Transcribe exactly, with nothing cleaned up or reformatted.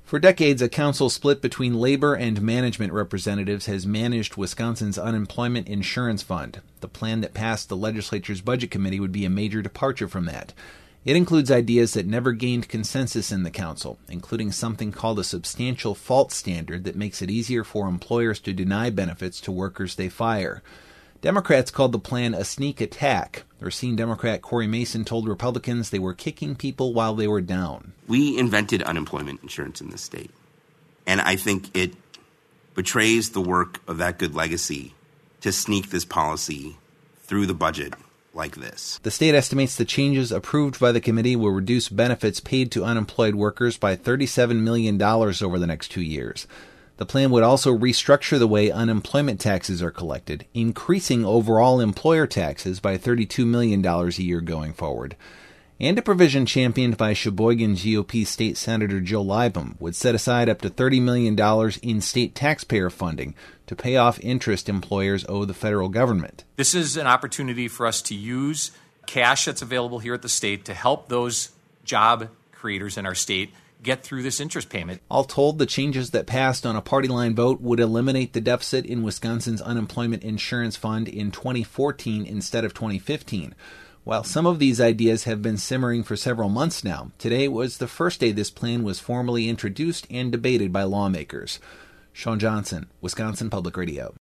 For decades, a council split between labor and management representatives has managed Wisconsin's unemployment insurance fund. The plan that passed the legislature's budget committee would be a major departure from that. It includes ideas that never gained consensus in the council, including something called a substantial fault standard that makes it easier for employers to deny benefits to workers they fire. Democrats called the plan a sneak attack. Racine Democrat Corey Mason told Republicans they were kicking people while they were down. We invented unemployment insurance in this state, and I think it betrays the work of that good legacy to sneak this policy through the budget like this. The state estimates the changes approved by the committee will reduce benefits paid to unemployed workers by thirty-seven million dollars over the next two years. The plan would also restructure the way unemployment taxes are collected, increasing overall employer taxes by thirty-two million dollars a year going forward. And a provision championed by Sheboygan G O P State Senator Joe Libam would set aside up to thirty million dollars in state taxpayer funding to pay off interest employers owe the federal government. This is an opportunity for us to use cash that's available here at the state to help those job creators in our state get through this interest payment. All told, the changes that passed on a party line vote would eliminate the deficit in Wisconsin's unemployment insurance fund in twenty fourteen instead of twenty fifteen. While some of these ideas have been simmering for several months now, today was the first day this plan was formally introduced and debated by lawmakers. Sean Johnson, Wisconsin Public Radio.